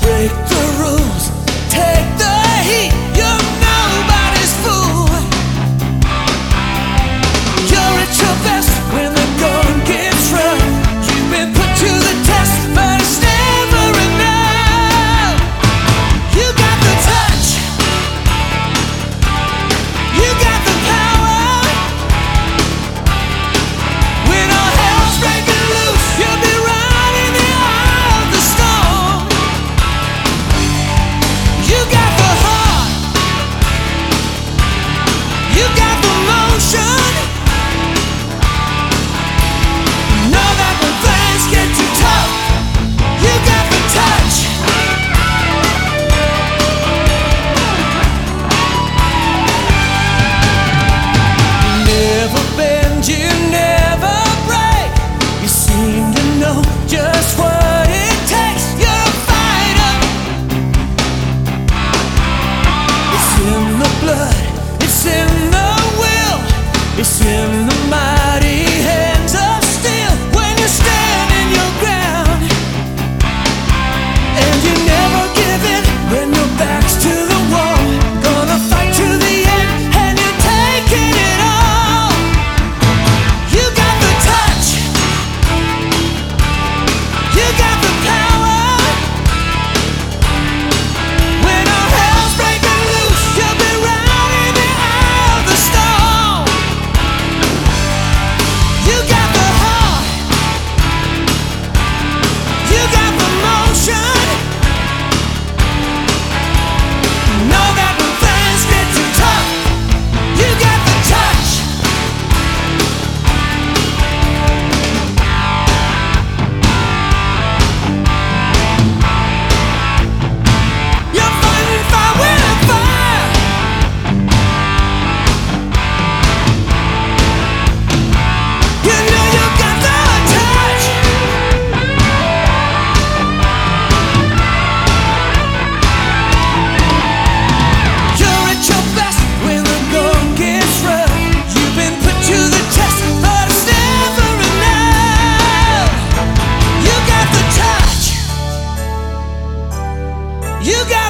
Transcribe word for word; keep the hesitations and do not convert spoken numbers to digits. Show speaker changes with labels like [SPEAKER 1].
[SPEAKER 1] break the rules, take the heat. You're nobody's fool. You're at your best when the going gets rough. You've been put to the test, but it's never enough. You got the touch, you got the power. When all hell's breaking loose, you'll be right in the eye of the storm. You got the heart, you got the motion. Know that when things get too tough, you got the touch. Never bend, you never break. You seem to know just what it takes. You're a fighter. It's in the blood, it's in the will, it's in the mighty hands of steel. When you stand in your ground and you never give in, when your back's to the wall, gonna fight to the end and you're taking it all. You got the touch, you got the power. When all hell's breaking loose, you'll be right in the eye of the storm. You got the heart, you got the motion. Know that when things get too tough, you got the touch. You're fighting fire with fire. You know you got the touch. You're at your best when the going gets rough. You've been put to the test, but it's never enough. You got the touch, you got